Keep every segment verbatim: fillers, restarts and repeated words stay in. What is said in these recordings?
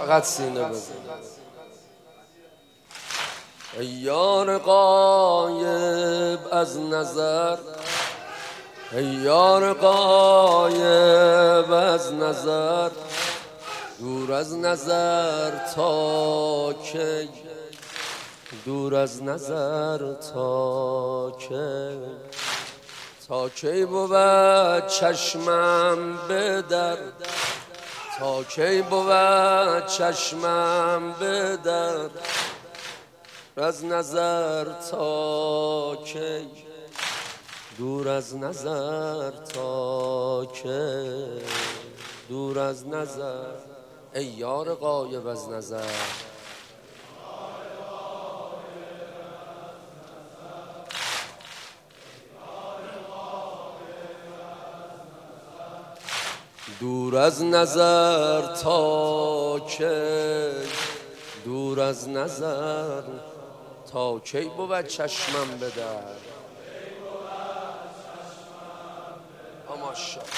فقط سینه بزن. ای یار غایب از نظر، ای یار غایب از نظر، دور از نظر تا کی، دور از نظر تا کی، تا کی بود چشمم به در، تا کی بود چشمم به در، از نظر تا کی، دور از نظر تا کی، دور از نظر. ای یار غایب از نظر، دور از نظر تا کی، دور از نظر تا کی بود چشمم به در. ماشاءالله.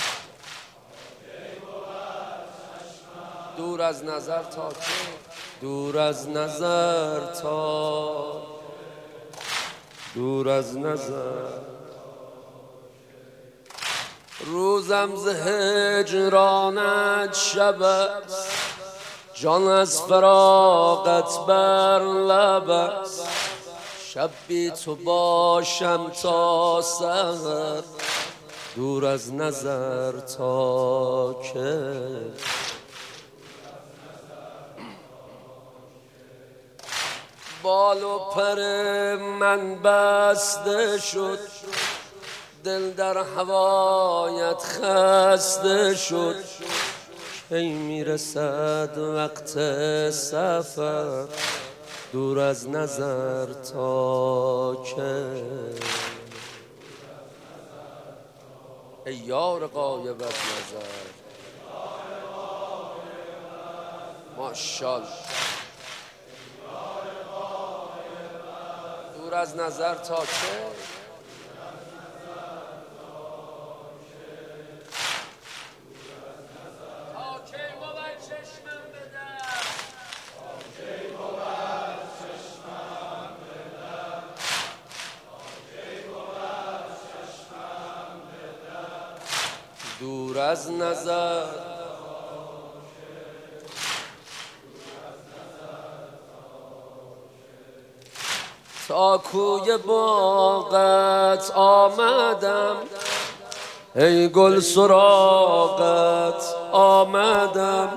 دور از نظر تا کی، دور از نظر تا، دور از نظر. روزم ز هجرانت شب است، جان از فراقت بر لب است، شب بی تو باشم تا سحر، دور از نظر تا کی، بال و پر من بسته شد، دل در هوایت خسته شد، کی میرسد وقت سفر، دور از نظر تا کی. ای یار غایب از نظر، ماشاءالله. دور از نظر تا کی، دور از نظر. تا کوی باغت آمدم، ای گل سراغت آمدم،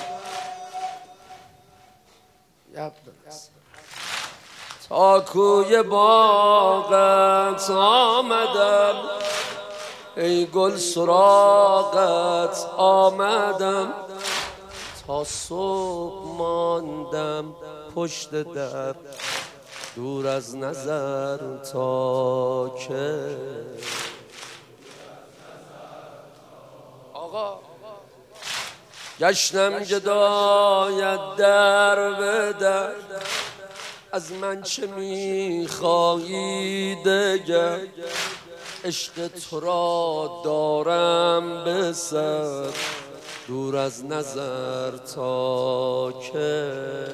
تا کوی باغت آمدم، ای گل سراغت آمدم، تا صبح ماندم پشت در، دور از نظر تا کی. آقا گشتم جدایت در به در، از من چه میخواهی دگر، عشق تو را دارم به سر، دور از نظر تا کی.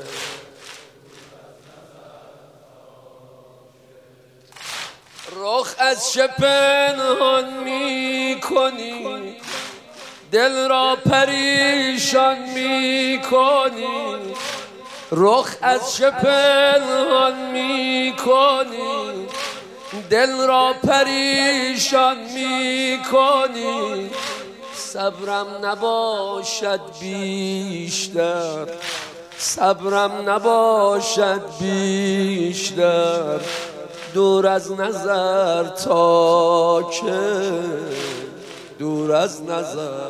رخ از چه پنهان می کنی، دل را پریشان می کنی، رخ از چه پنهان می کنی، دل را پریشان می کنی، صبرم نباشد بیشتر، صبرم نباشد بیشتر، دور از نظر تا که، دور از نظر.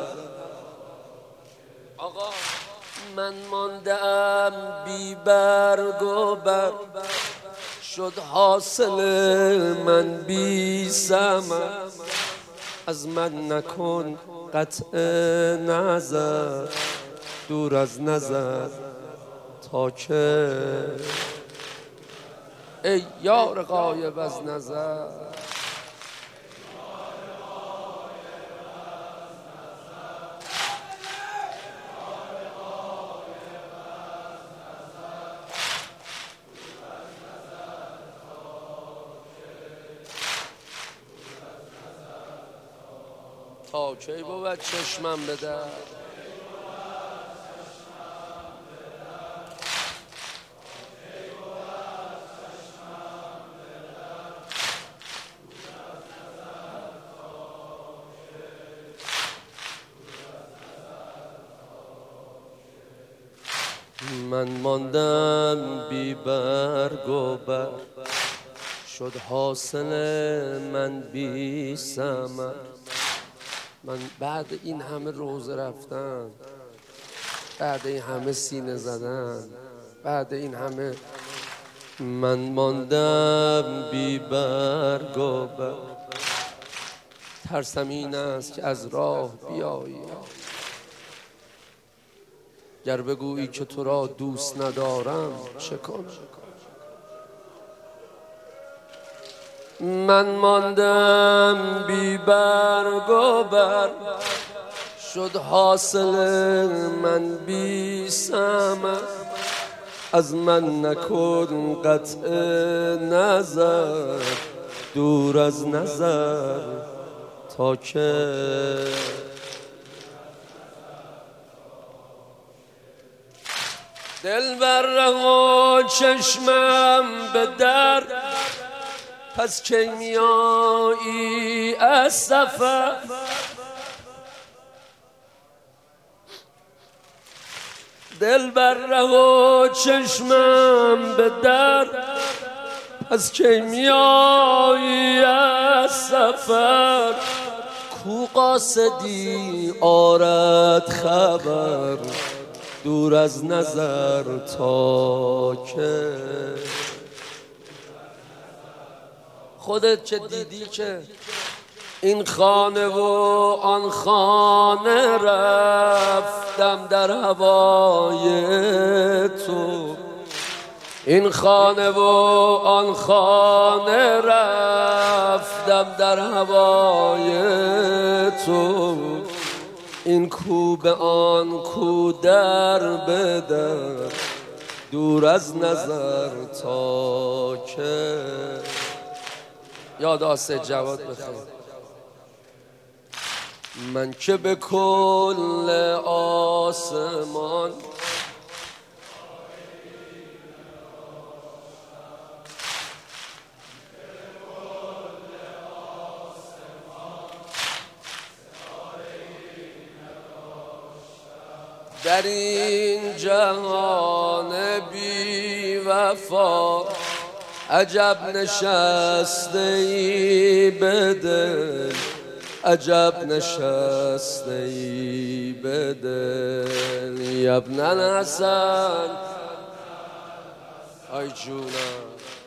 آقا من ماندم بی برگ و بر، شد حاصل من بی ثمر، از من نکن قطع نظر، دور از نظر تا که. ای یار غایب از نظر، تا کی بود چشمم به در. من ماندم بی برگ و بر، شد حاصل من بی ثمر. من بعد این همه روزه رفتن، بعد این همه سینه زدن، بعد این همه، من ماندم بی برگ و بر. ترسم این است که از راه بیایی، گر بگویی که تو را دوست ندارم چه کنم. من ماندم بی برگ و بر، شد حاصل من بی ثمر. از من نکن قطع نظر، دور از نظر تا که دل بر و چشمم به در. پس کی میایی از سفر؟ دل بر و چشمم به در. پس کی میایی از سفر؟ کو قاصدی آرد خبر، دور از نظر تا که خودت چه دیدی که این خانه و آن خانه رفتم در هوای تو. این خانه و آن خانه رفتم در هوای تو. این کو به آن کو در به در، دور از نظر تا که یاد آسه جواد بخیر. من که به کل آسمان در این جهان بی وفا عجب نشسته ای به دل، عجب نشسته ای به دل. ای ابن الحسن، آی جونم.